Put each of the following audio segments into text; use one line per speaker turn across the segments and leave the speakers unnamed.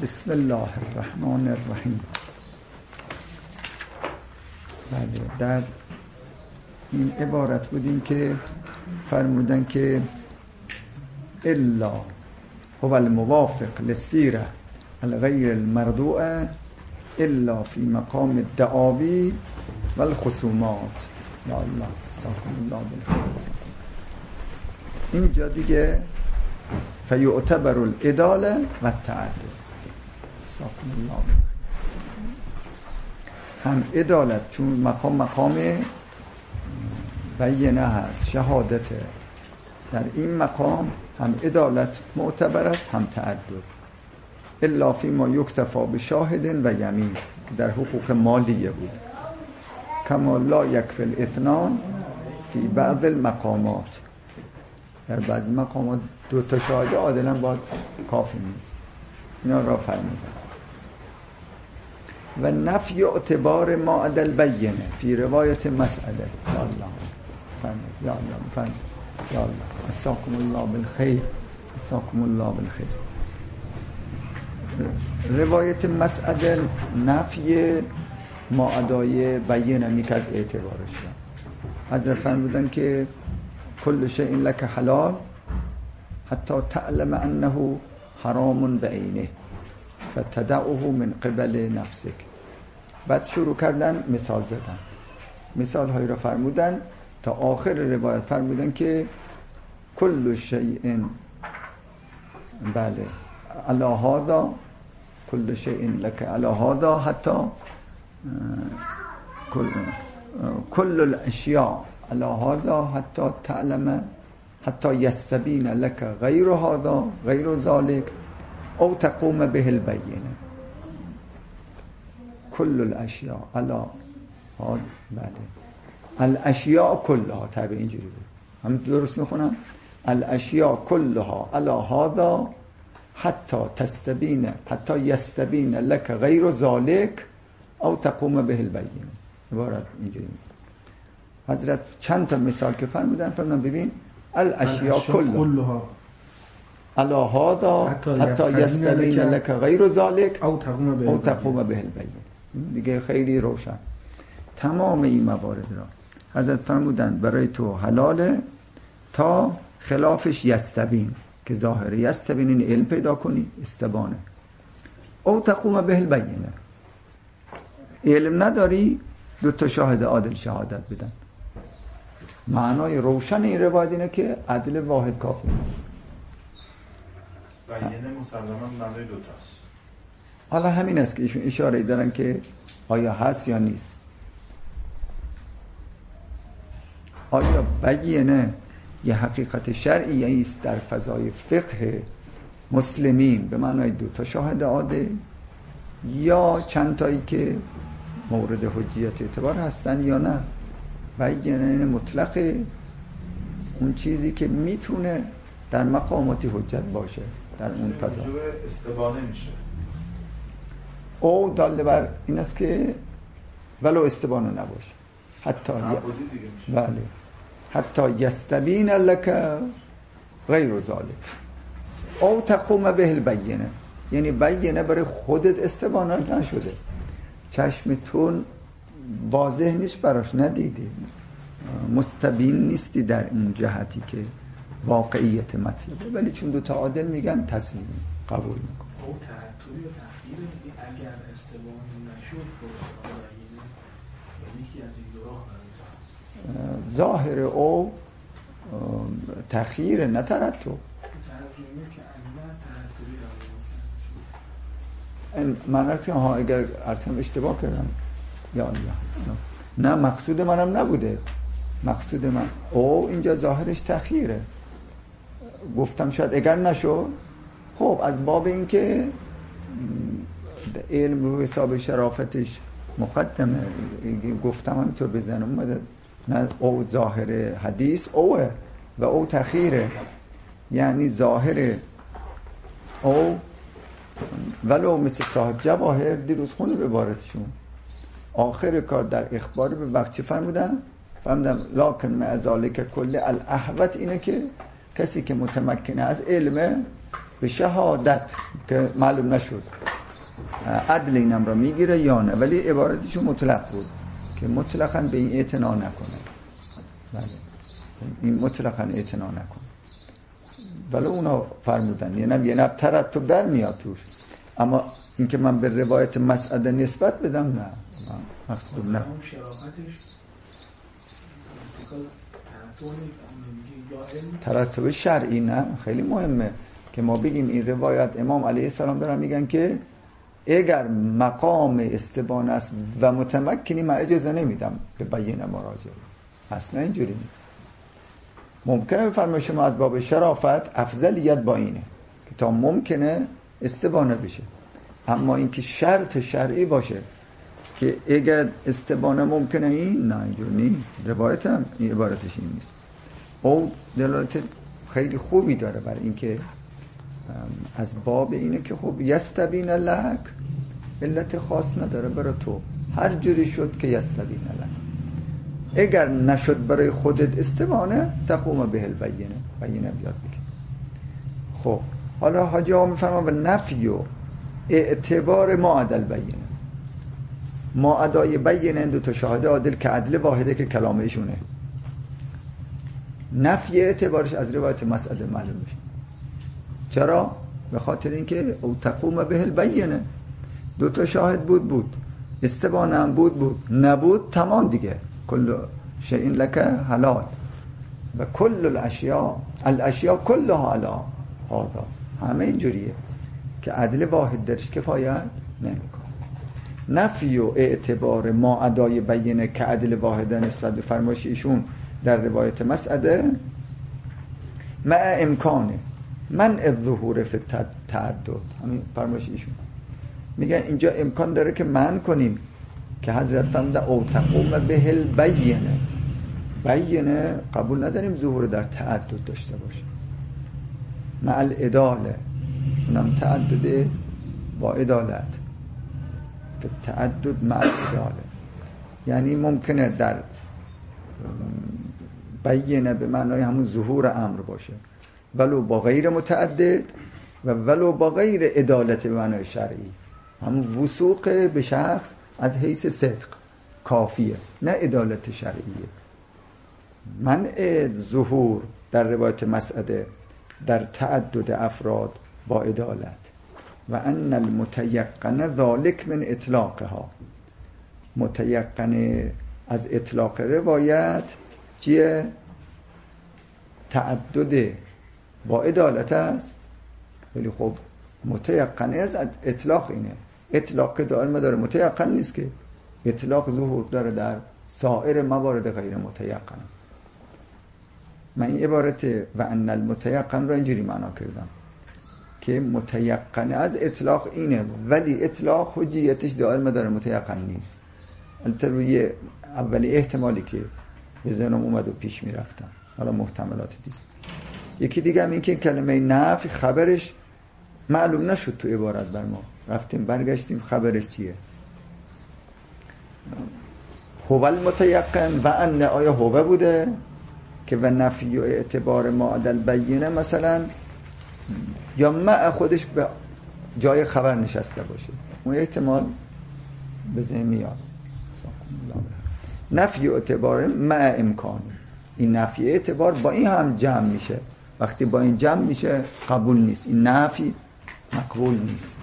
بسم الله الرحمن الرحیم. بله، در این عبارت بودیم که فرمودن که الا هو الموافق للسیره الغیر المردوعه الا فی مقام الدعاوی والخصومات. یا الله ساکن الله بالخیر. اینجا دیگه فیعتبر العداله و التعدد. ساکن الله هم عدالت چون مقام بینه هست، شهادته، در این مقام هم عدالت معتبر است هم تعدد. الا فی ما یکتفا بشاهد و یمین در حقوق مالیه بود. کما لا یکفی الاثنان فی بعض المقامات، در بعضی مقامات دو تا شاهد عادلا باز کافی نیست. اینا را فرمودن. و نفی اعتبار ما عدل بینه فی روایت مسئله. یا الله فرمود، یا الله فرمود، یا الله اساکم الله بالخیر، اساکم الله بالخیر. روایت مسئله نفی ما عدای بینه میکرد اعتبارش را. حضرت فرمودن که کل شیء لک حلال حتی تعلم انه حرام بعینه فتدعه من قبل نفسک. بعد شروع کردن مثال زدن، مثال هایی را فرمودن تا آخر روایت فرمودن که کل شیء بله علی هذا کل شیء لک علی هذا حتی کل الاشیاء علی هذا حتی تعلم حتی یستبین لک غیر هذا غیر ذلك او تقوم به البینه. کل الاشیاء علی هذا، بله الاشیاء کلها، طبعا اینجوری بود، هم درست میخونم، الاشیاء کلها علی هذا حتی تستبین حتی یستبین لک غیر ذلك او تقوم به البینه. عبارت اینجوری. حضرت چند تا مثال که فرمودن ببین الاشیاء کلها علی هذا حتی یستبین لک غیر ذلك او تقوم به البینه. دیگه خیلی روشن. تمام این موارد را حضرت فرمودن برای تو حلاله تا خلافش یستبین، که ظاهر یستبین این علم پیدا کنی، استبانه، او تقوم به البینه. علم نداری دو تا شاهد عادل شهادت بدن. معنای روشن این روایت اینه که عدل واحد کافی نیست.
بینه مسلماً معنای دو تاست.
حالا همین است که ایشون اشاره دارن که آیا هست یا نیست. آیا بینه یه حقیقت شرعی است در فضای فقه مسلمین به معنای دو تا شاهد عادل، یا چند تایی که مورد حجیت اعتبار هستن یا نه؟ بینه مطلقه اون چیزی که میتونه در مقاماتی حجت باشه در اون فضا.
استبانه میشه.
او داله بر این است که ولو استبانه نباشه، حتی بله حتی یستبین لک غیر ذلك او تقوم به البینه، یعنی بینه برای خودت استبانه نشده، چشمتون واضح نیست براش، ندیدی، مستبین نیستی در اون جهتی که واقعیت مطلبه، ولی چون دو تا عادل میگن تسلیم قبول میکن.
او تعطیل و تخییر میگه اگر استبانه نشد یکی از این دو راه
ظاهر او تخییر نه ترتب. من رفتیم ها اگر ارسم اشتباه کردم یا الله، نه مقصود منم نبوده. مقصود من او اینجا ظاهرش تخییره. گفتم شاید اگر نشد، خب از باب این که علم رو حساب شرافتش مقدمه گفتم همینطور بزنم اومده. نه او ظاهر حدیث اوه و او تخییره، یعنی ظاهر او ولو مثل صاحب جواهر دیروز خونده به عبارتشون آخر کار در اخبار به وقت چی فرمودن لکن مع ذالک کل الاحوط اینه که کسی که متمکنه از علمه به شهادت که معلوم نشد عدل اینم را میگیره یا نه، ولی عبارتشون مطلق بود که مطلقاً به این اعتنا نکنه. بله این مطلقاً اعتنا نکنه، ولی اونا فرمودن یه نب ترتب در میاد توش، اما اینکه من به روایت مسعده نسبت بدم نه، مقصود نه. ترتب شرعی نه، خیلی مهمه که ما بگیم این روایت امام علیه السلام دارن میگن که اگر مقام استبانه است و متمکنی من اجازه نمیدم به بیان مراجعه. اصلا اینجوری نیست. ممکنه بفرمایید شما از باب شرافت افضلیت با اینه که تا ممکنه استبانه بشه، اما اینکه شرط شرعی باشه که اگر استبانه ممکنه این نه، اینجور نیست. روایت هم این عبارتش این نیست. او دلالت خیلی خوبی داره برای اینکه از باب اینه که خب یستبین لک، علت خاص نداره برای تو، هر جوری شد که یستبین لک. اگر نشد برای خودت استبانه تقوم به البینه بیاد بگه. خب حالا حاجی ها میفرمان و نفی و اعتبار ما عدل بینه، ما ادای بینه دو تا شاهده عادل که عدل واحده که کلام ایشونه. نفی اعتبارش از روایت مسئله معلوم میشه. چرا؟ به خاطر اینکه او تقوم به البینه، دو تا شاهد بود، استبانه هم بود، نبود تمام دیگه. کل شیء لک حلال و کل الاشیاء کلها علی هذا. همه اینجوریه که عدل واحد درش کفایت نمیکنه. نفی و اعتبار ما ادای بینه که عدل واحد نسبت به فرمایش ایشون در روایت مسعده مع امکانه من الظهور فی تعدد. همین فرمایش ایشون میگن اینجا امکان داره که من کنیم که حضرت فرموده او تقوم به البینه قبول نداریم ظهور در تعدد داشته باشه، مع العداله، اونم تعدد با عدالت، به تعدد مع العداله. یعنی ممکنه در بینه به معنای همون ظهور امر باشه ولو با غیر متعدد و ولو با غیر عدالت به معنای شرعی، همون وثوق به شخص از حیث صدق کافیه، نه عدالت شرعیه. منع ظهور در روایت مسعده در تعدد افراد با عدالت و ان المتيقن ذلك من اطلاقها. متيقن از اطلاق روایت چیه؟ تعدد با عدالت است. ولی خب متيقن از اطلاق اینه، اطلاق که دائما داره، متيقن نیست که اطلاق ظهور داره در سایر موارد غیر متيقن. من این عبارت و ان المتيقن رو اینجوری معنا کردم که متيقن از اطلاق اینه، ولی اطلاق حجیتش دائما داره، متيقن نیست. البته روی اولی احتمالی که به ذهنم اومد و پیش میرفتم، حالا محتملات دیگه. یکی دیگه هم این که کلمه نفی خبرش معلوم نشد تو عبارت بر ما، رفتیم برگشتیم خبرش چیه. هو المتيقن و ان آیا هو بوده که و نفی و اعتبار ما عدل بینه مثلا، یا مع خودش به جای خبر نشسته باشه، اون احتمال به ذهن میاد. نفی و اعتبار مع امکان، این نفی اعتبار با این هم جمع میشه، وقتی با این جمع میشه قبول نیست، این نفی مقبول نیست.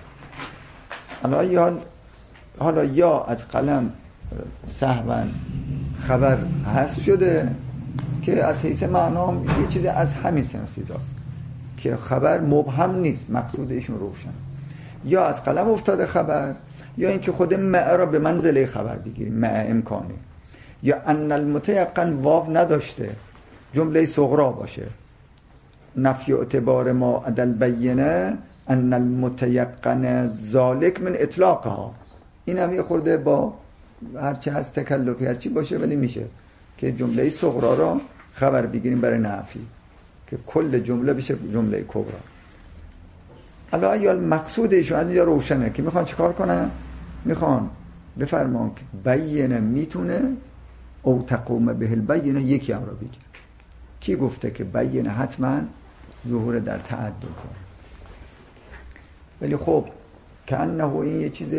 حالا یا از قلم سهوا خبر حذف شده که از حیث معنام یه چیزی از همین سنفیزاست که خبر مبهم نیست، مقصود ایشون روشن، یا از قلم افتاده خبر، یا اینکه خود مع را به منزله خبر بگیریم، مع امکانه، یا ان المتيقن واو نداشته، جمله صغرا باشه. نفی اعتبار ما عدل بینه ان المتيقن ذالک من اطلاقها. این هم یه خورده با هرچی هست تکلفی هرچی باشه، ولی میشه که جمله صغرا را خبر بگیریم برای نفی که کل جمله بشه جمله کبرا. حالا یا مقصود ایشون از اینجا روشنه که میخوان چیکار کنن؟ میخوان بفرمان که بینه میتونه او تقوم به البینه یکی هم را بگیره. کی گفته که بینه حتما ظهور در تعدد داره؟ ولی خب کأنه این یه چیز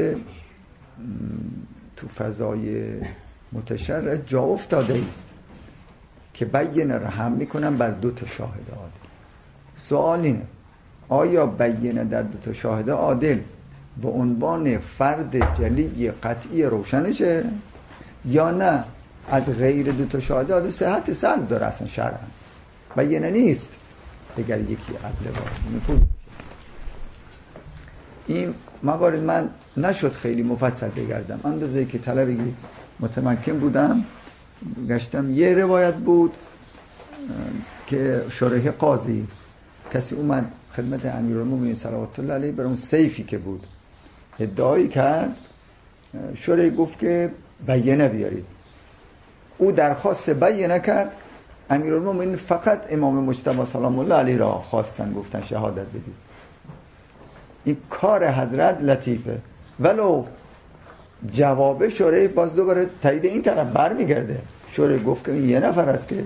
تو فضای متشرع جا افتاده است که بینه را هم میکنن بر دو تا شاهد عادل. سوال اینه آیا بینه در دو تا شاهد عادل به عنوان فرد جلی قطعی روشنشه یا نه از غیر دو تا شاهد عادل صحت سلب داره اصلا شرعا بینه نیست اگر یکی عدل باشه. این موارد من نشد خیلی مفصل بگردم، اندازه که طلبی متمکن بودم گشتم. یه روایت بود که شریح قاضی کسی اومد خدمت امیرالمومنین صلوات الله علیه بر اون سیفی که بود ادعایی کرد، شریح گفت که بینه بیارید. او درخواست بینه کرد، امیرالمومنین فقط امام مجتبی سلام الله علیه را خواستن، گفتن شهادت بدید. این کار حضرت لطیفه، ولو جواب شریح باز دوباره تایید این طرف برمیگرده. شریح گفت که این یه نفر است که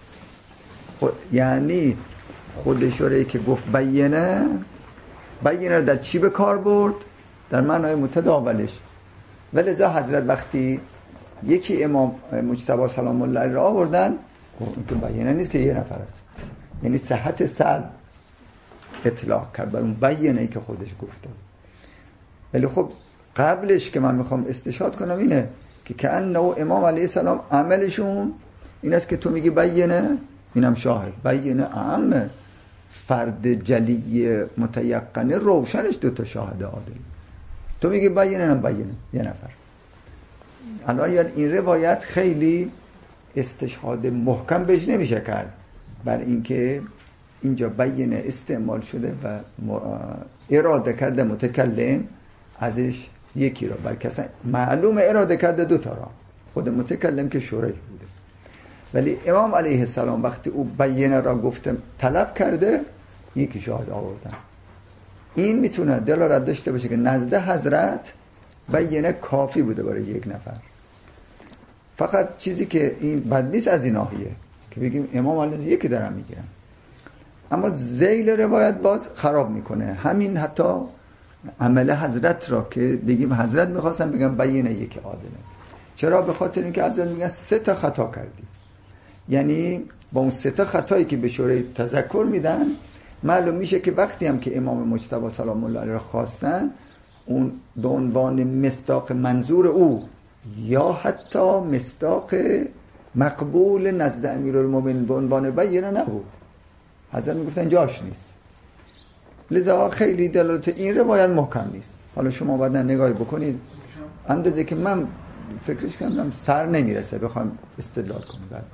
یعنی خود شریح که گفت بینه رو در چی به کار برد؟ در معنای متداولش. ولذا حضرت وقتی یکی امام مجتبی سلام الله علیه را آوردن گفت که بینه نیست که یه نفر است، یعنی صحت سلب اطلاق کرد بر اون بینه ای که خودش گفته. ولی خب قبلش که من میخوام استشهاد کنم اینه که کأنه امام علیه السلام عملشون این است که تو میگی بینه، اینم شاهد. بینه اعم فرد جلی متیقنه روشنش دو تا شاهد عادل، تو میگی بینه، نم بینه یه نفر. الان این روایت خیلی استشهاد محکم بهش نمیشه کرد بر اینکه اینجا بینه استعمال شده و اراده کرده متکلم ازش یکی را، بلکه اصلا معلوم اراده کرده دو تا را، خود متکلم که شریح بوده. ولی امام علیه السلام وقتی او بینه را گفته طلب کرده یکی شاهد آوردن. این میتونه دلالت داشته باشه که نزد حضرت بینه کافی بوده برای یک نفر. فقط چیزی که این بد نیست از این ناحیه که بگیم امام علیه یکی دارن میگیرن، اما ذیل روایت باز خراب میکنه همین حتی عمل حضرت را که بگیم حضرت میخواستن بگم بینه یکی عادله. چرا؟ به خاطر اینکه حضرت میگن 3 تا خطا کردی، یعنی با اون 3 تا خطایی که به شریح تذکر میدن معلوم میشه که وقتی هم که امام مجتبی سلام الله علیه را خواستن اون به عنوان مصداق منظور او یا حتی مصداق مقبول نزد امیرالمومنین به عنوان بینه نبود. حضرت میگفتن جاش نیست. لذا خیلی دلالت این روایت محکم نیست. حالا شما باید نگاهی بکنید، اندازه که من فکرش کردم سر نمیرسه بخوام استدلال کنم. بعد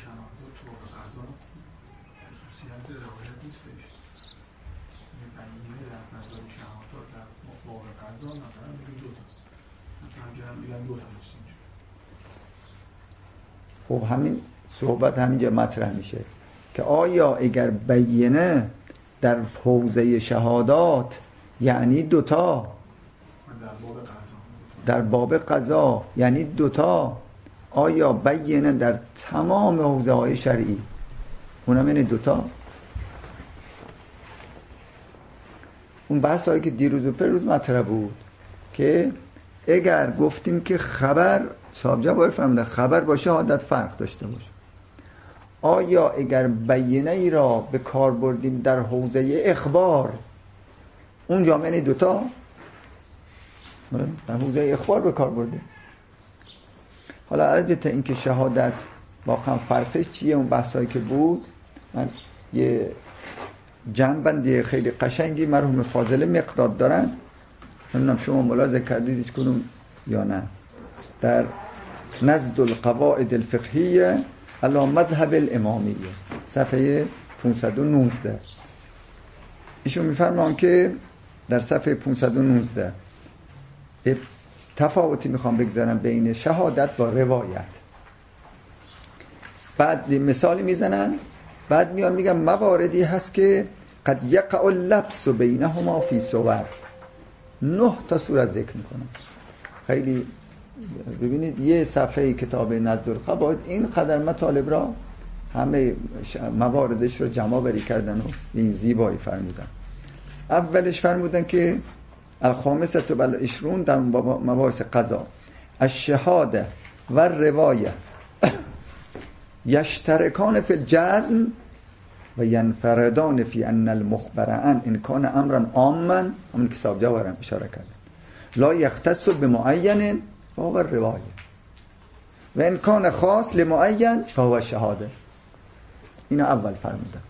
خب همین صحبت همینجا مطرح میشه که آیا اگر بینه در حوزه شهادات یعنی دوتا، در باب قضا یعنی دوتا، آیا بینه در تمام حوزه های شرعی اونم یعنی دوتا؟ اون بحث هایی که دیروز و پروز مطرح بود که اگر گفتیم که خبر صاحب جواب فرمودن خبر با شهادت فرق داشته باشه، آیا اگر بینه ای را به کار بردیم در حوزه اخبار اونجا یعنی دوتا؟ در حوزه اخبار به کار برده. حالا البته این که شهادت واقعا فرقش چیه اون بحثایی که بود، من یه جنبندی خیلی قشنگی مرحوم فاضل مقداد دارن، نمیدونم شما ملاحظه کردیدش کنم یا نه، در نزد القواعد الفقهیه علی مذهب الامامیه صفحه 519 ایشون میفرمان که در صفحه 519 تفاوتی میخوام بگذارم بین شهادت با روایت. بعد مثالی میزنن، بعد میان میگن مواردی هست که قد یقع اللبس بینهما فی صور. 9 تا صورت ذکر میکنن. خیلی ببینید یه صفحه کتاب نزد القواعد این قدر مطالب را همه مواردش رو جمع بری کردن و این زیبایی فرمودن. اولش فرمودن که الخامسة والعشرون در مباحث قضا الشهاده و روایه یشترکان فی الجزم و ینفردان فی ان المخبر عن ان کان امرا عاما، همون که صاحب جوهرم اشاره کردن، لا یختص بمعین فهو روایه و ان کان خاص لمعین فهو شهاده. اینو اول فرمودن.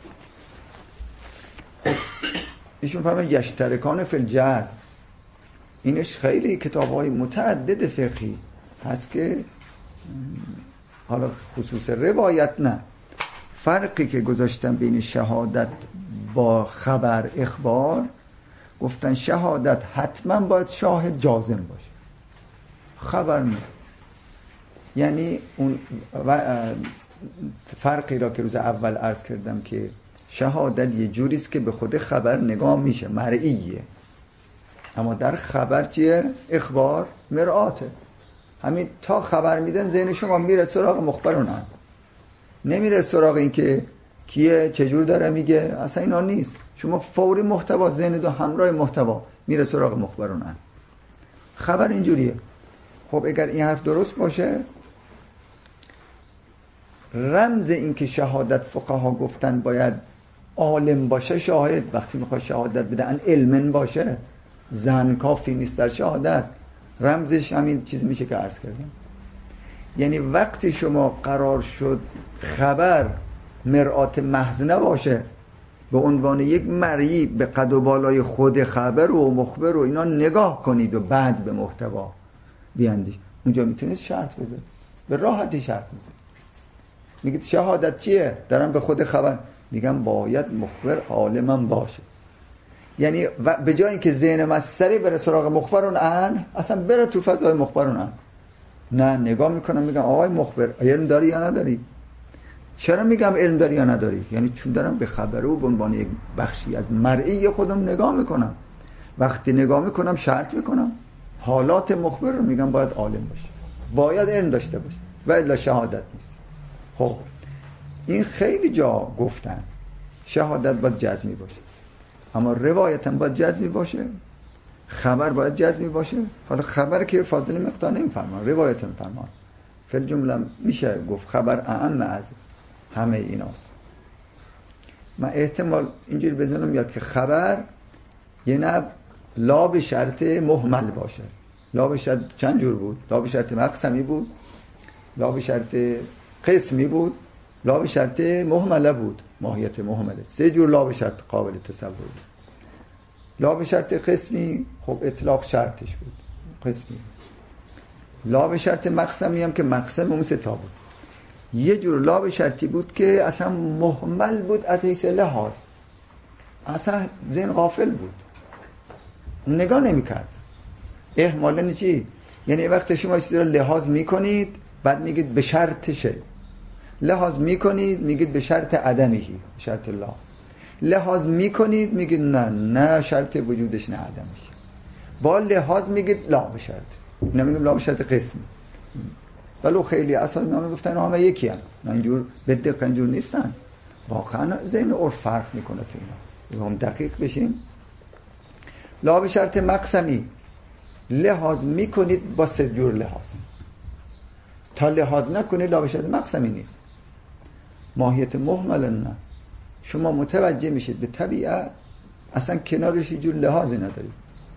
خب ایشون فرمودن یشترکان فی الجزم، اینش خیلی کتاب‌های متعدد فقهی هست که حالا خصوص روایت نه، فرقی که گذاشتن بین شهادت با خبر اخبار، گفتن شهادت حتما باید شاهد جازم باشه، خبر نه. یعنی اون فرقی را که روز اول عرض کردم که شهادت یه جوریست که به خود خبر نگاه میشه، مرئیه، اما در خبر چیه؟ اخبار مرآته. همین تا خبر میدن ذهن شما میره سراغ مخبرونن، نمیره سراغ این که کیه چجور داره میگه، اصلا اینا نیست. شما فوری محتوا ذهن دو همراه محتوا میره سراغ مخبرونن. خبر اینجوریه. خب اگر این حرف درست باشه، رمز این که شهادت فقها گفتن باید عالم باشه شاهد، وقتی میخواد شهادت بدن علمن باشه، زن کافی نیست در شهادت. رمزش همین چیز میشه که عرض کردم. یعنی وقتی شما قرار شد خبر مرآت محض نباشه، به عنوان یک مرئی به قد و بالای خود خبر و مخبر و اینا نگاه کنید و بعد به محتوا بیاندیش، اونجا میتونید شرط بذارید، به راحتی شرط بذارید. میگید شهادت چیه؟ دارم به خود خبر میگم باید مخبر عالمم باشه. یعنی به جای اینکه ذهن مستری بره سراغ مخبرون ان، اصلا بره تو فضای مخبرون ان، نه نگاه میکنم میگم آقای مخبر علم داری یا نداری؟ چرا میگم علم داری یا نداری؟ یعنی چون دارم به خبر او به عنوان یک بخشی از مرئی خودم نگاه میکنم. وقتی نگاه میکنم شرط میکنم حالات مخبر رو، میگم باید عالم باشه، باید علم داشته باشه و الا شهادت نیست. خب این خیلی جا گفتن شهادت باید جزمی باشه، اما روایت هم باید جزمی باشه، خبر باید جزمی باشه. حالا خبر که فاضل مقدار نمیفرمان، روایت میفرمان. فی الجمله میشه گفت خبر اعم از همه ایناست. من احتمال اینجوری بزنم یاد که خبر یه نوع لا به شرط مهمل باشه. لا به شرط چند جور بود؟ لا به شرط مقسمی بود، لا به شرط قسمی بود، لا به شرط مهمله بود، ماهیت مهمله. سه جور لا به شرط قابل تصور بود. لا به شرط قسمی خب اطلاق شرطش بود، قسمی. لا به شرط مقسمی هم که مقسم اون سه تا بود. یه جور لا به شرطی بود که اصلا مهمل بود از حیث لحاظ، اصلا ذهن غافل بود، نگاه نمی کرد. اهمالن چی؟ یعنی وقتی شما چیزی رو لحاظ میکنید بعد میگید به شرط شه، لحاظ میکنید میگید به شرط عدمهی، شرط لا. لحاظ میکنید میگید نه شرط وجودش نه عدمش. با لحاظ میگید لا به شرط، نمیگیم لا به شرط قسمی. ولو خیلی اساس نامه گفتن همه یکی هم، اینجور به دقیق اینجور نیستن. واقعا ذهن عرف فرق میکنه تو اینا. هم دقیق بشیم. لا به شرط مقسمی لحاظ میکنید با سه جور لحاظ. تا لحاظ نکنید لا به شرط مقسمی نیست. ماهیت مهمل نه. شما متوجه میشید به طبیعت اصلا کنارش یه جور لحاظی ندارید،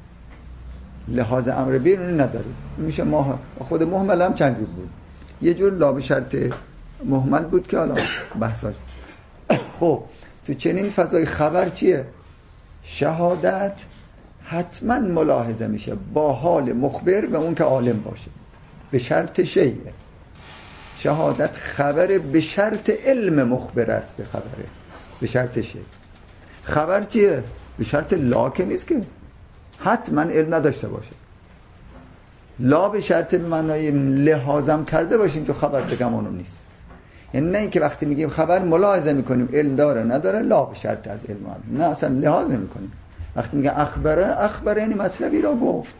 لحاظ امر بیرونی ندارید. میشه خود مهمل هم چند جور بود. یه جور لا به شرط مهمل بود که حالا بحثاش. خب تو چنین فضای خبر چیه؟ شهادت حتما ملاحظه میشه با حال مخبر و اون که عالم باشه، به شرط شیء. شهادت خبر به شرط علم مخبر است، به خبره به شرط شیء. خبر چیه؟ به شرط لا که نیست که حتما علم نداشته باشه. لا به شرط معنای لحاظم کرده باشیم تو خبر بگم اونو نیست. یعنی نه اینکه وقتی میگیم خبر ملاحظه میکنیم علم داره نداره، لا به شرط از علم هم. نه اصلا لحاظ نمیکنیم. وقتی میگه اخبره یعنی مطلبی را گفت.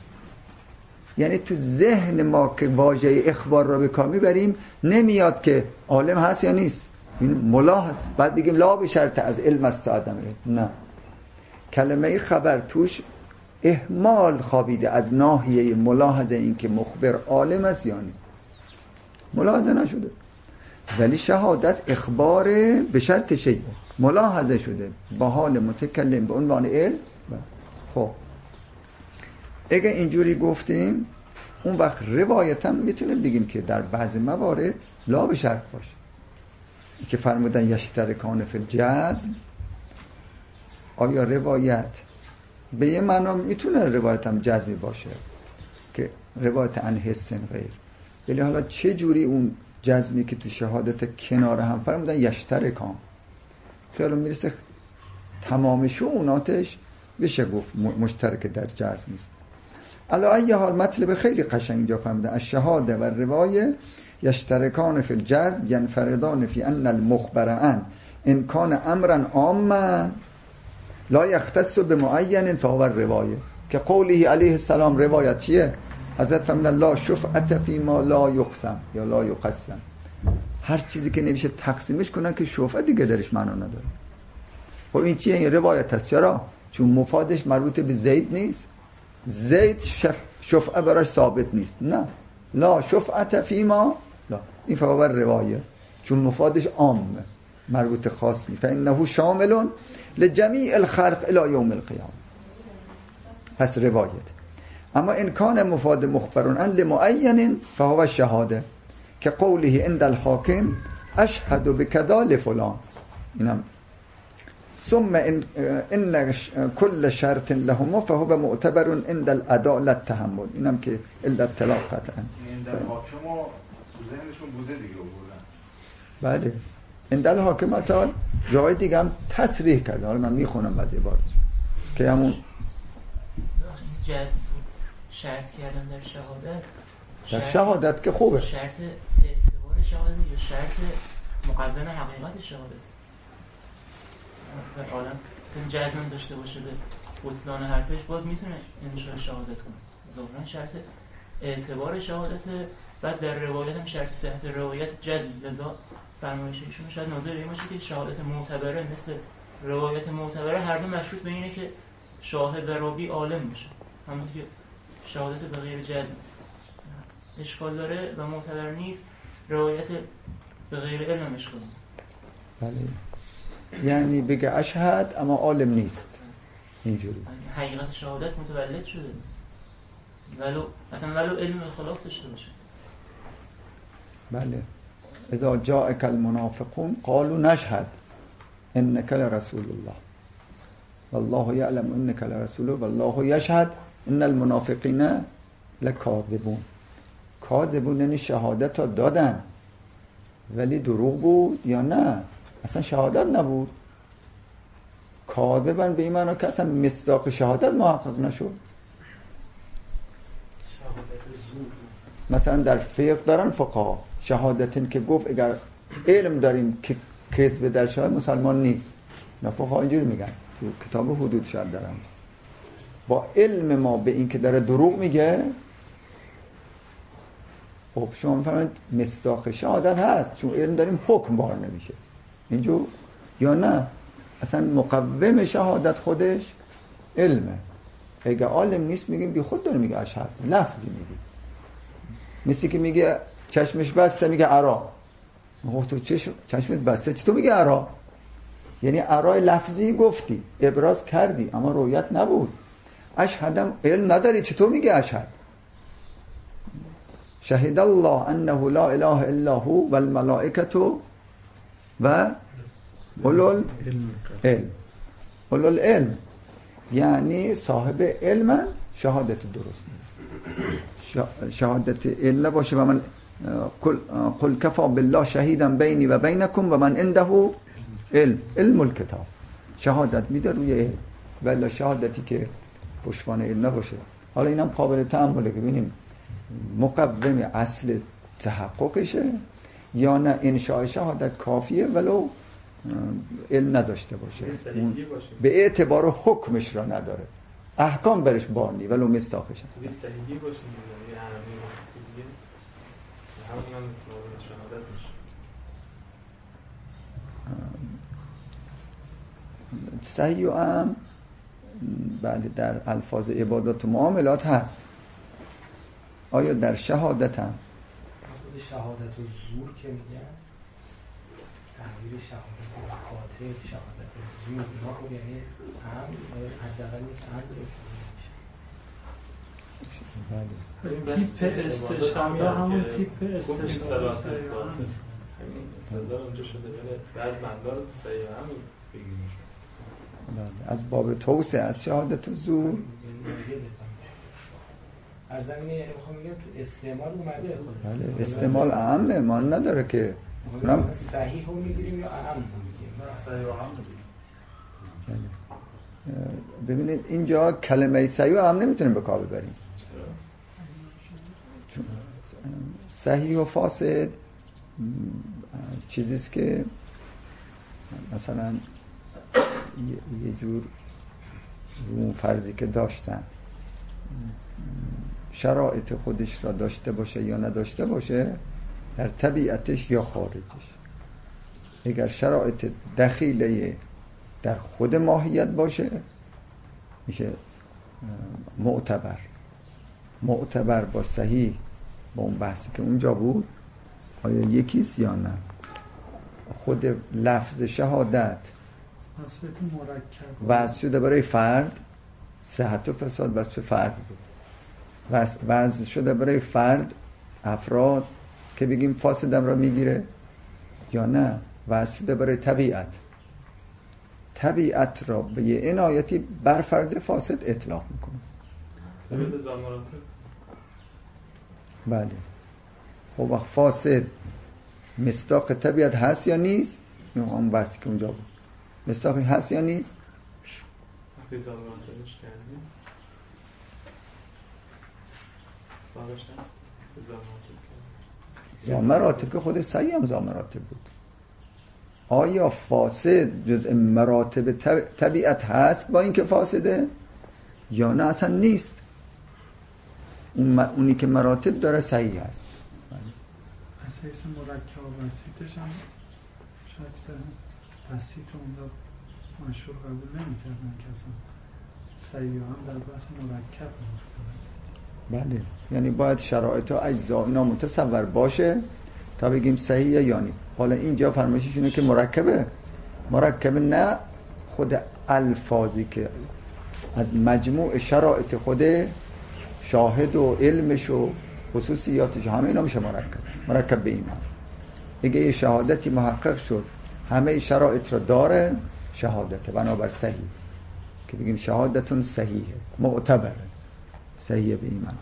یعنی تو ذهن ما که واژه اخبار را به کار میبریم نمیاد که عالم هست یا نیست. این ملاحظ بعد بگیم لا به شرط از علم است تا عدمه. نه، کلمه خبر توش اهمال خوابیده از ناحیه ملاحظه این که مخبر عالم است یا نیست، ملاحظه نشده. ولی شهادت اخبار به شرط شیء ملاحظه شده با حال متکلم به عنوان علم. خب اگه اینجوری گفتیم اون وقت روایت هم میتونیم بگیم که در بعض موارد لا به شرط باشه که فرمودن یشترکان فی الجزم. آیا روایت به یه معنا میتونه روایت هم جزمی باشه که روایت عن حس غیر، ولی حالا چه جوری اون جزمی که تو شهادت کنار هم فرمودن یشترکان خیلی میرسه تمام شؤوناتش بشه گفت مشترک در جزم نیست. علی ای حال مطلب خیلی قشنگ اینجا فرمودن الشهاده و روایه یشترکان فی الجزم ینفردان فی ان المخبر عن ان کان امرا عاما لا یختص بمعین فهو الروایه، که قوله علیه السلام روایت چیه؟ حضرت فرمودن لا شفعت فی ما لا یقسم یا لا یقسم، هر چیزی که نمیشه تقسیمش کنن که شفعت دیگه درش معنا نداره. خب این چیه؟ این روایت هست. چرا؟ چون مفادش مربوط به زید نیست، زید شفعه براش ثابت نیست. نه لا شفعت فی ما لا، این فهو الروایه چون مفادش عام مربوط خاص نیست. فانه شامل لجمیع الخلق الی یوم القیامه، پس روایت. اما ان کان مفاد مخبرون ان لمعین فهو الشهاده که قوله عند الحاکم اشهد بکذا لفلان. اینم ثم ان كل شرط لهما فهو معتبر عند الاداء لا التحمل. اینم که الا اطلاق قطعا
عند الحاکم و ذهنشون بوده دیگه آوردن.
بله عند الحاکم تا جای دیگه هم تصریح کرده. حالا من میخونم از عبارت که همون
جزم شرط کردن در شهادت،
در شهادت که خوبه،
شرط اعتبار شهادت یا شرط مقدم حقیقت شهادت. و آدم جزم داشته باشه به بطلان حرفش باز میتونه انشاء شهادت کنه. ظاهرا شرط اعتبار شهادت. بعد در روایت هم شرط صحت روایت جزم. لذا فرمایش ایشون شاید ناظر این باشه که شهادت معتبره مثل روایت معتبره هر دو مشروط به اینه که شاهد و راوی عالم باشه، همون که شهادت به غیر جزم اشکال داره و معتبر نیست، روایت به غیر علم اشکال داره.
بله یعنی بگه اشهد اما عالم نیست، اینجوری
حقیقت شهادت متولد شده ولو علم خلاف داشته باشه.
بله اذا جاءك المنافقون قالوا نشهد انك لرسول الله والله يعلم انك لرسوله والله يشهد ان المنافقین لکاذبون. کاذبون یعنی شهادت ها دادن ولی دروغ بود یا نه اصلا شهادت نبود. کاذبن به این معنی که اصلا مصداق شهادت محقق نشد. مثلا در فقه دارن فقها شهادتین که گفت اگر علم داریم که کذب در شهادت مسلمان نیست. نه فقها اینجوری میگن تو کتاب حدود شاید دارن با علم ما به این که داره دروغ میگه. خب شما میفهمید مصداق شهادت هست چون علم داریم حکم بار نمیشه اینجور یا نه اصلا مقوم شهادت خودش علمه. اگه عالم نیست میگیم بی خود داره میگه اشهد لفظی میگه. مثل که میگه چشمش بسته میگه عرا. تو چشمت بسته چطور میگه عرا؟ یعنی عرای لفظی گفتی ابراز کردی اما رویت نبود. اشهدم علم نداری چطور میگه اشهد؟ شهد الله انه لا اله الا هو والملائکه و اولو العلم یعنی صاحب علم شهادت درست میده. شهادت علم باشه و من قل کفا بالله شهیدا بینی و بینکم و من عنده علم الکتاب. شهادت میده روی علم ولی شهادتی که پشتوانه علم نباشه. حالا اینم قابل تأمله که ببینیم مقوم اصل تحققشه یا نه انشاء شهادت کافیه ولو علم نداشته باشه. به اعتبار حکمش را نداره احکام برش بانی ولو مستاخش هست.
صحیحی باشه یه عربی دیگه همون هم شهادت میشه.
صحیح هم بله در الفاظ عبادات و معاملات هست. آیا در شهادت هم
خود شهادت و زور که میگن تعبیر شهادت قاطع، شهادت زور، اینا خب یعنی هم حداقل یک عمد استفاده میشه.
بله
تیپ استشهاده همون تیپ استشهاده
استدلال اونجا شده بعد مندار تو سعی همین بگیریم.
از باب توسعه از شهادت و زور
از زمینه میخوام بگم تو استعمال اومده.
بله استعمال عامه، ما نداره که
اونم صحیح رو میگیریم یا عام رو میگیریم؟
صحیح و عام میگیریم.
ببینید اینجا کلمه صحیح و عام نمیتونیم به کار ببریم، چون صحیح و فاسد چیزیست که مثلا یه جور اون فرضی که داشتن شرایط خودش را داشته باشه یا نداشته باشه در طبیعتش یا خارجش. اگر شرایط دخیله در خود ماهیت باشه میشه معتبر با صحیح با اون بحثی که اونجا بود آیا یکیست یا نه. خود لفظ شهادت وضع شده برای فرد، صحت و فساد وصف فرد بود، وضع شده برای فرد افراد که بگیم فاسدم را میگیره یا نه وضع شده برای طبیعت را به یه عنایتی بر فرد فاسد اطلاق میکنه. بله خب وقت فاسد مصداق طبیعت هست یا نیست؟ اون بحثی که اونجا بود مصداقی هست یا نیست؟
وقتی زامراتبش کردیم مصداقش هست
زامراتب که خود صحیح هم زامراتب بود. آیا فاسد جزء مراتب طبیعت هست با اینکه فاسده یا نه اصلا نیست؟ اونی که مراتب داره صحیح هست.
اساس مرکب و بسیطش هم شاید بسیط اون مشهور قبول نمی‌کردن که اصلا صحیح هم در بحث مرکب مختلف.
بله یعنی باید شرایط و اجزا اینا متصور باشه تا بگیم صحیحه یا نه. حالا اینجا فرمایشش اینه که مرکبه نه خود الفاظی که از مجموع شرایط خود شاهد و علمش و خصوصیاتش همه اینا میشه مرکب به ایمان. اگه یه شهادتی محقق شد همه شرایط رو داره شهادته بنابر صحیح که بگیم شهادتون صحیحه معتبره صحیح به ایمان.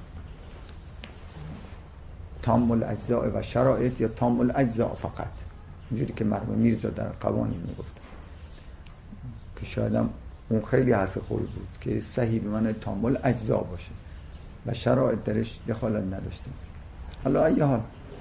تام الاجزاء و شرایط یا تام الاجزاء فقط، اینجوری که مرحوم میرزا در قوانین میگفت که شاید هم اون خیلی حرف خوبی بود که صحیح به معنی تام الاجزاء باشه و شرایط درش دخالت نداشته. حالا ای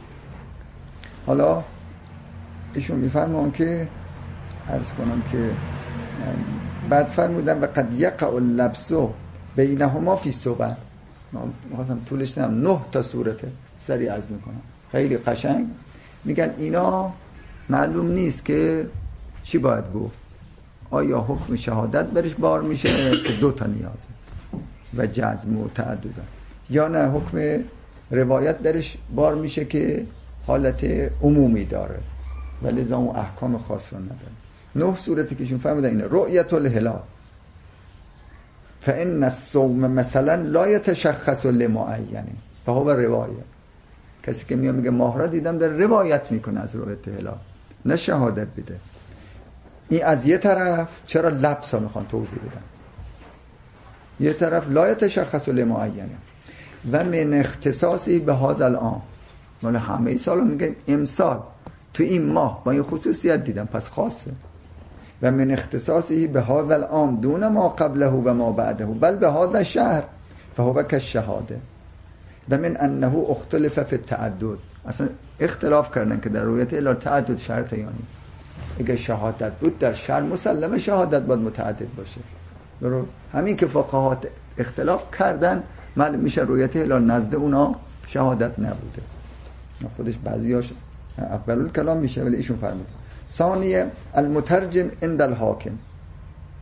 حالا ایشون میفرمان که عرض کنم که بعد فرمودن و قد یقع اللبس بینهما فی صور. میخواستم طولش نم 9 تا صورته سریع عرض میکنم خیلی قشنگ میگن اینا معلوم نیست که چی باید گفت. آیا حکم شهادت برش بار میشه که 2 تا نیازه و جزم و تعدده، یا نه حکم روایت درش بار میشه که حالت عمومی داره و لذا اون احکام خاص رو نداره. 9 صورتی که شون فهمیدن اینه. رؤیت الهلال فان الصوم مثلا لا يتشخص لمعین فهو روایت. کسی که میگه ماه را دیدم در روایت میکنه از رؤیت هلال نه شهادت بده. این از یه طرف چرا لبس ها میخوان توضیح بدن، یه طرف لا يتشخص لمعین و من اختصاصی به هذا العام من همه سال میگه امسال تو این ماه با این خصوصیت دیدم پس خاصه. و من اختصاصی به هذا العام دون ما قبله و ما بعده بل به هذا الشهر فهو كالشهاده. و من انه اختلف فی التعدد. اصلا اختلاف کردن که در رؤیت هلال تعدد شرط یا نیست. اگه شهادت بود در شهر مسلمه شهادت باید متعدد باشه. درست همین که فقهات اختلاف کردن معلوم میشه رؤیت هلال نزد اونا شهادت نبوده. خودش بعضیاش اول کلام میشه ولی ایشون فرمود ثانیه المترجم عند الحاکم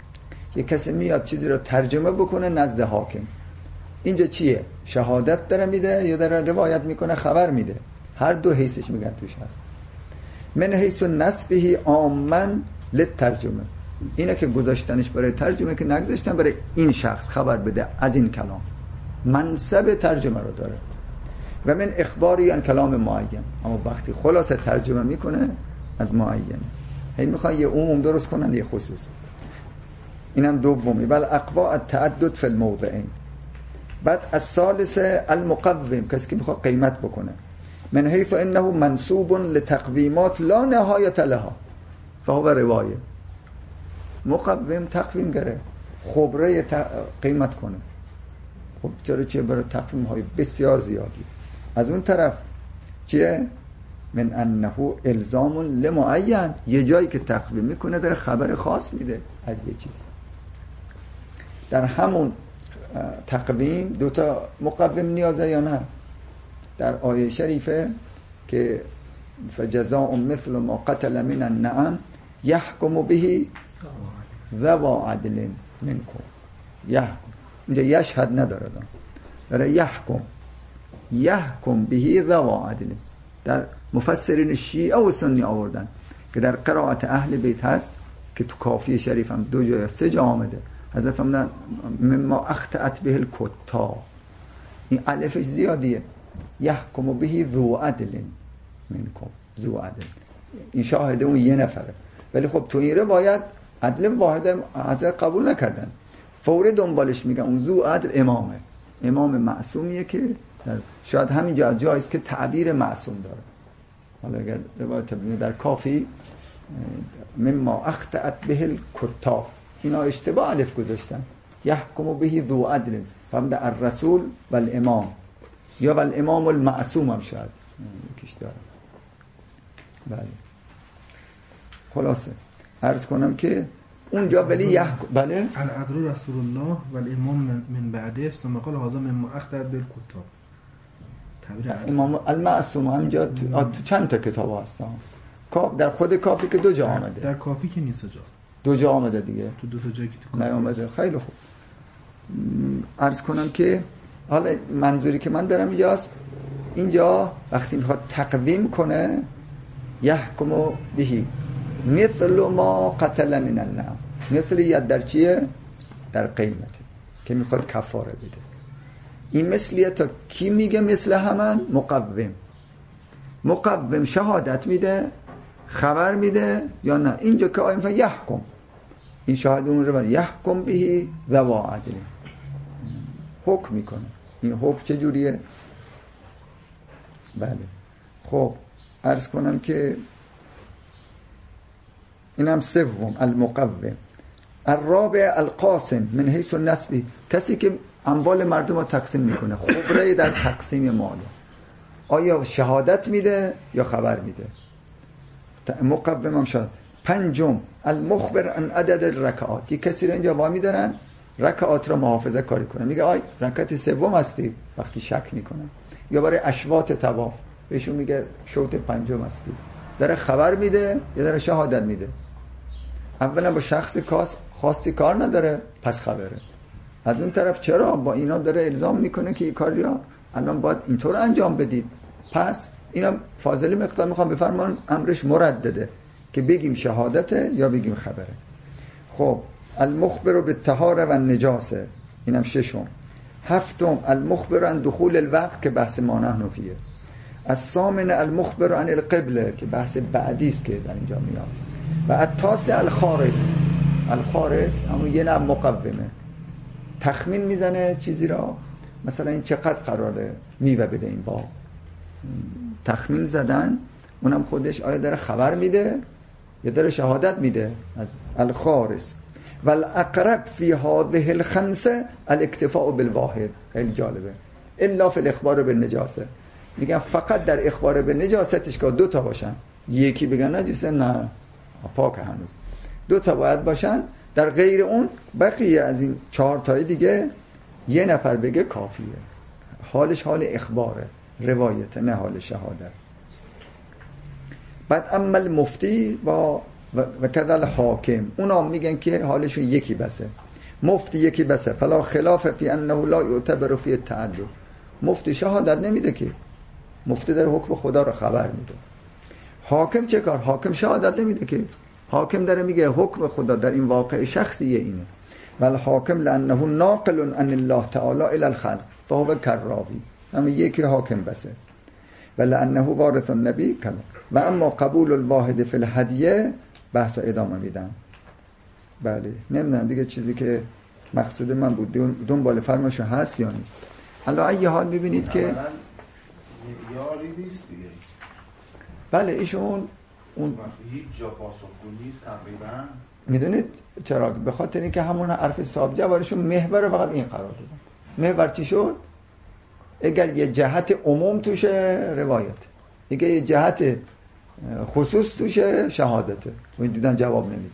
یه کسی میاد چیزی رو ترجمه بکنه نزد حاکم، اینجا چیه؟ شهادت داره میده یا داره روایت میکنه خبر میده؟ هر دو حیثش میگن توش هست. من حیث نسبه آمن للترجمه، اینه که گذاشتنش برای ترجمه که نگذاشتن برای این شخص خبر بده از این کلام، منصب ترجمه رو داره. و من اخباری عن کلام معین، اما وقتی خلاصه ترجمه میکنه از معینه، هی میخوان یه عموم درست کنن یه خصوص. اینم دومی. بل اقوا التعدد فی الموضعین. بعد الثالث المقوم، کسی که میخواد قیمت بکنه، من حیث انه منصوب لتقویمات لا نهایت لها فهو روایه. مقوم تقویم گره، خبره قیمت کنه. خب چرا چیه؟ برای تقویم های بسیار زیادی. از اون طرف چیه؟ من انه الزام لمعین، یه جایی که تقویم میکنه داره خبر خاص میده از یه چیز. در همون تقویم دوتا مقوم نیازه یا نه؟ در آیه شریفه که فجزاء مثل ما قتل من النعم یحکم به ذو عدل منکم. یحکم اینجا یشهد نداره، داره یحکم به ذو عدل. در مفسرین شیعه و سنی آوردن که در قرائت اهل بیت هست که تو کافی شریف هم 2 یا 3 جا آمده. حضرت فرمودن مما اخطأت به الکتاب، این الفش زیادیه، یحکم به ذو عدل منکم. ذو عدل این شاهده اون یه نفره، ولی خب تو این روایت عدل واحد حضرت قبول نکردن، فوری دنبالش میگن اون ذو عدل امام معصومیه که شاید همین جایست که تعبیر معصوم داره. حالا اگر روایت در کافی مما اخطأت به الکتاب، اینا اشتباه الف گذاشتن، یحکم به ذو عدل، فهمد الرسول و الامام، یا و الامام المعصوم هم شاید یکیش داره. بله خلاصه عرض کنم که اونجا ولی بله
العدل رسول الله و الامام من بعده است، ثم قال هذا مما اخطأ بالکتاب.
امام المعصوم همینجا تو چند تا کتاب هست، در خود کافی که 2 جا آمده،
در کافی که نیست
2 جا آمده دیگه،
تو 2 تا جایی که تو
نیامده. خیلی خوب. عرض کنم که حالا منظوری که من دارم اینجا وقتی میخواد تقویم کنه یحکم بهی مثل ما قتل من النعم، مثل ید در چیه؟ در قیمته که میخواد کفاره بده. این مثلیه تا کی میگه مثل همان؟ مقوم شهادت میده، خبر میده یا نه؟ اینجا که آیم یحکم، این شاهد اون رو یحکم بهی ذو عدل، حکم میکنه. این حکم چجوریه؟ بله خب عرض کنم که اینم سوم المقوم. الرابع القاسم من حیث النسبی، کسی که اموال مردم رو تقسیم میکنه، خبره در تقسیم مال، آیا شهادت میده یا خبر میده؟ مقوم هم شد. پنجم المخبر عن عدد الرکعات، یک کسی رو اینجا وامی دارن رکعات رو محافظه کاری کنه، میگه آی رکعت سوم هستی وقتی شک میکنه، یا برای اشواط طواف بهشون میگه شوط 5 هستی، داره خبر میده یا داره شهادت میده؟ اولا با شخص خاصی کار نداره پس خبره. از اون طرف چرا با اینا داره الزام میکنه که این کاری رو الان باید اینطور انجام بدید؟ پس اینا فاضلی مقدار میخوام بفرمان امرش مردده که بگیم شهادته یا بگیم خبره. خب المخبر بالطهاره و النجاسه، اینم ششم. هفتم المخبر عن دخول الوقت که بحث ما نحن فیه. الثامن المخبر عن القبله که بحث بعدی است که در اینجا میاد. و التاسع الخارس همون یه نوع مقومه، تخمین میزنه چیزی را، مثلا این چقدر قراره میوه بده این باغ، تخمین زدن، اونم خودش آیا داره خبر میده یا داره شهادت میده؟ از الخارس. و الاقرب فی هذه الخمسه الاکتفاء بالواحد، خیلی جالبه، الا فی الاخبار بالنجاسه، میگن فقط در اخبار بالنجاستش که 2 تا باشن، یکی بگن نجسه نه پاک، هنوز 2 تا باید باشن، در غیر اون بقیه از این 4 تای دیگه یه نفر بگه کافیه، حالش حال اخباره، روایت، نه حال شهادت. بعد اما المفتی با و کذل حاکم، اونا میگن که حالشون یکی بسه، مفتی یکی بسه، فلا خلاف فی انه لا یعتبر فی التعدد. مفتی شهادت نمیده که، مفتی در حکم خدا رو خبر میده. حاکم چه کار؟ حاکم شهادت نمیده که، حاکم داره میگه حکم خدا در این واقع شخصیه اینه. ولی حاکم لانه ناقل عن الله تعالی الی الخلق فهو کراوی، همه یکی حاکم بسه. ولی انه وارث النبی کلا. و اما قبول الواحد فی الهدیه بحث ادامه میدن. بله نمیدونم دیگه چیزی که مقصود من بود دنبال فرماشو هست یا نیست. حالا ای حال میبینید که
یاری نیست دیگه.
بله ایشون اون
هیچ جا پاسخگو نیست تقریبا.
میدونید چرا؟ به خاطر اینکه همون حرف صاحب جوارشون محور فقط این قرار دادن. محور چی شد؟ اگر یه جهت عموم توشه روایت، اگر یه جهت خصوص توشه شهادته. و این دیدن جواب نمیده.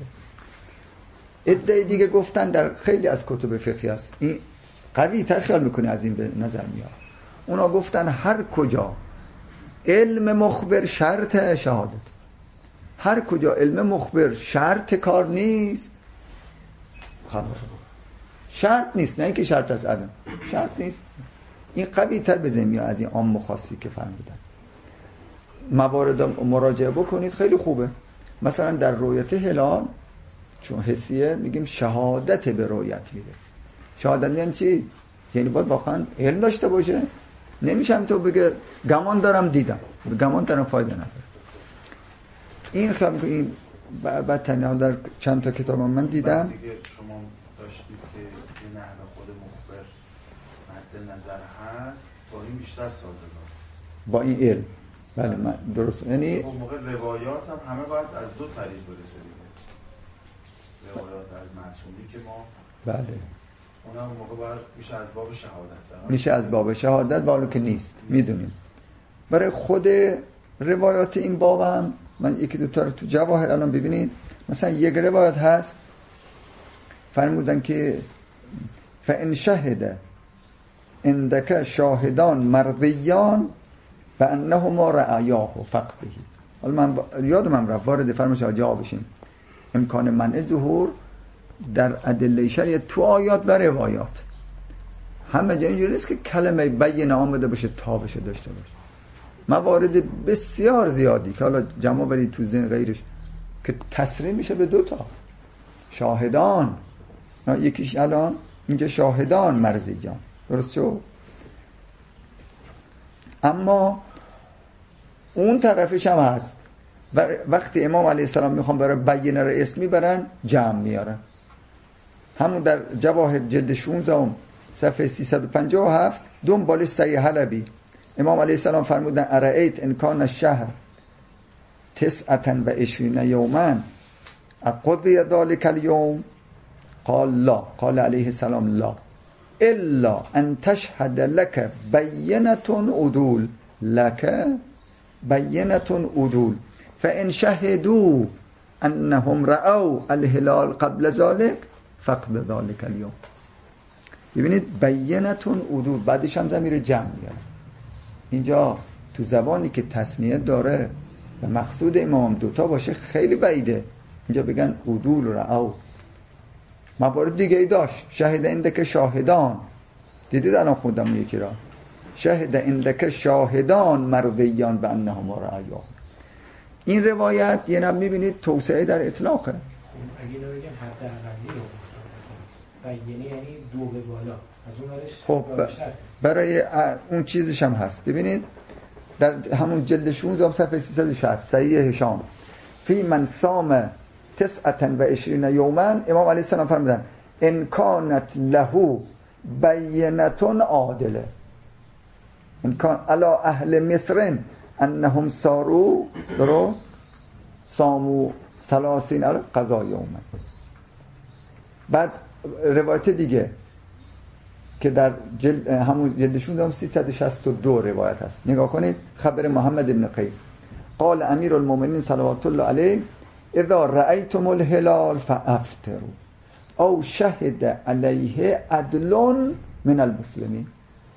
ادعای دیگه گفتن در خیلی از کتب فقهی است، این قوی تر خیال میکنه از این به نظر میاد. اونا گفتن هر کجا علم مخبر شرط شهادت، هر کجا علم مخبر شرط کار نیست خبر شرط نیست، نه اینکه شرط است عدم، شرط نیست. این قوی تر به ذهن میاد از این عام خاصی که فهمیدن. موارد مراجعه بکنید خیلی خوبه. مثلا در رؤیت هلال چون حسیه میگیم شهادت به رؤیت میده. شهادت یعنی چی؟ یعنی باید واقعا علم داشته باشه. نمیشم تو بگه گمان دارم دیدم، گمان دارم فایده نداره. این خیلی این بعد تنها در چند تا کتاب من دیدم.
دیگه شما داشتید که این نحن خود مخبر مد نظر هست، با این بیشتر سازگار، با
این علم. بله من درست، یعنی
اون موقع روایات هم همه باید از دو طریق برسه دیگه. روایات از معصومی که ما
بله
اونم موقع باید میشه از باب شهادت،
میشه از باب شهادت، بالو که نیست میدونیم. برای خود روایات این بابم من یکی دو تا رو تو جواهر الان ببینید. مثلا یک روایت هست فرمودن که فان شهد عندك شاهدان مرضیان و انهما رعیاه فقده. حالا من یادم رفت وارد فرمایش جواب بشیم. امکان منع ظهور در ادله شرعی تو آیات و روایات همه جا اینجوری نیست که کلمه بینه آمده باشه تا بشه داشته باشه. موارد بسیار زیادی که حالا جمع برید تو ذهن غیرش که تصریح میشه به دو تا شاهدان. یکیش الان اینجا شاهدان مرضیان، درست شد؟ اما اون طرفش هم هست. وقتی امام علیه السلام میخوام برای بینه رو اسم میبرن جمع میارن. همون در جواهر جلد 16 صفحه 357 دنبالش صحیح حلبی امام علیه السلام فرمودن ارأیت ان کان الشهر 29 یوما اقضی ذلک اليوم قال لا، قال علیه السلام لا الا ان تشهد لك بینة عدول، لك بینة عدول فان شهدوا انهم رأوا الهلال قبل ذلك فقد ذلك اليوم. ببینید بینة عدول بعدش هم ضمیر جمع میاره. اینجا تو زبانی که تثنیه داره و مقصود امام دوتا باشه خیلی بعیده اینجا بگن عدول رأوا. موارد دیگه ای داشت. شهد عندك شاهدان، دیدید الان خوندم یکی را، شهد عندك شاهدان مرضیان و انهم رأیاه. این روایت یه نم میبینید توسعه در اطلاقه.
اگه اینو بگم حد اقلی رو بینه یعنی دو به بالا از اون ورش.
خب برای اون چیزش هم هست. ببینید در همون جلد 16 صفحه 360 صحیح هشام فی من صام 29 یوما امام علیه السلام فرمودن ان کانت له بینة عادله ان کان علی اهل مصر انهم صاروا درست صاموا 30 قضا یوما. بعد روایت دیگه که در همون جلدشون 362 روایت هست. نگاه کنید خبر محمد ابن قیس قال امیر المؤمنین صلوات الله علیه اذا رأیتم الهلال فافطروا او شهد علیه عدل من المسلمین،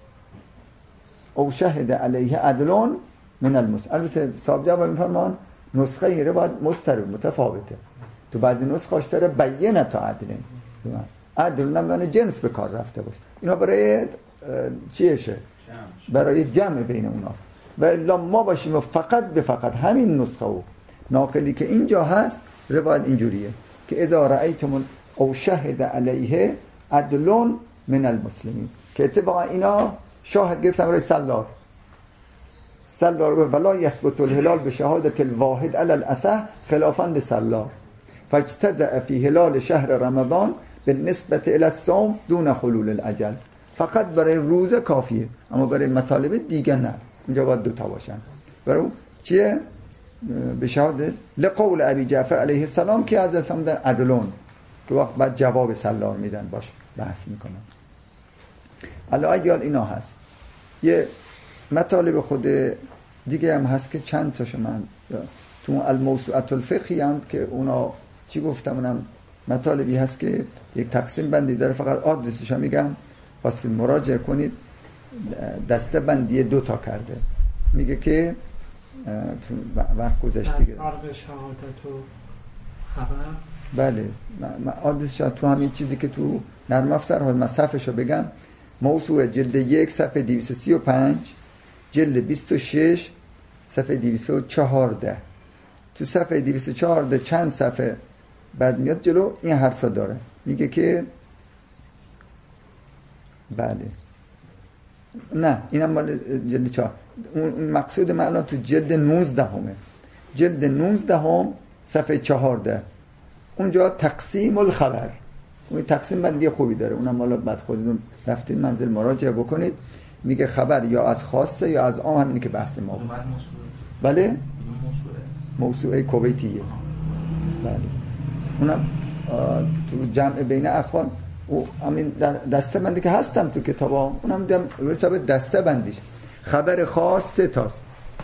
او شهد علیه عدل من المسلمین. البته صاحب جواب میفرمان نسخه این روایت مسترب متفاوته. تو بعضی نسخه‌اش داره بینت عدل. عدل نمیدونه جنس به کار رفته باشه. اینا برای چیشه؟ برای جمع بین اوناست. و الا ما باشیم و فقط همین نسخه و ناقلی که اینجا هست روایت اینجوریه که اذا رأیتم او شهد علیه عدل من المسلمین، که اتفاقا اینا شاهد گرفتن برای سلار ولا یثبت الهلال به شهادت الواحد علی الاصح خلافا لسلار فاجتزأ فی هلال شهر رمضان بالنسبه الى الصوم دون حلول الاجل. فقط برای روزه کافیه، اما برای مطالب دیگه نه. اینجا باید دوتا باشن. برای چیه؟ به شهادت لقول ابی جعفر علیه السلام که حضرت فرمودن عدلون، که وقت بعد جواب سلار میدن باش بحث میکنن. الایال اینا هست. یه مطالب خود دیگه هم هست که چند تاشو من تو الموسوعه الفقهی هم که اونا چی گفتم، اونم مطالبی هست که یک تقسیم بندی داره، فقط آدرسش هم میگم خواستید مراجعه کنید. دسته بندی 2 تا کرده، میگه که وقت گذشته
فرق شهادت و خبر.
بله آدرس شد تو همین چیزی که تو نرم افزار هست. من صفحه‌شو بگم: موسوعه جلد 1 صفحه 235، جلد 26 صفحه 214. تو صفحه 214 چند صفحه بعد میاد جلو این حرفا داره، میگه که بله نه اینم مال جلد 4. اون مقصود معنا تو جلد 19 همه، جلد 19 صفحه 14 اونجا تقسیم الخبر، اون تقسیم بندی خوبی داره، اونم مالا بعد خودتون رفتید منزل مراجعه بکنید. میگه خبر یا از خاصه یا از عام، همینی که بحث ما بود. بله موسوعه کویتیه. بله اونم تو جمع بین اخوان و همین دسته بندی که هستم تو کتابا، اونم دیدم حساب دسته بندیش. خبر خاص 3 تاست: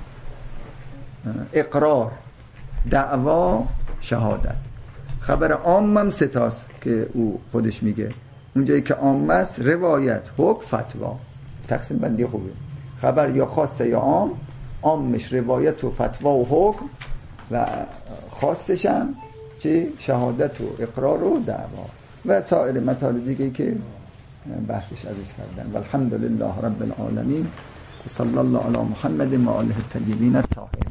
اقرار، دعوا، شهادت. خبر عام هم 3 تاست که او خودش میگه، اونجایی که عام است روایت، حکم، فتوا. تقسیم بندی خوبه. خبر یا خاصه یا عام، عامش روایت و فتوا و حکم، و خاصش هم چه؟ شهادت و اقرار و دعوا و سایر مطالب دیگه که بحثش ازش کردن. والحمدلله رب العالمین. صلی الله علی محمد و آله الطیبین الطاهرین.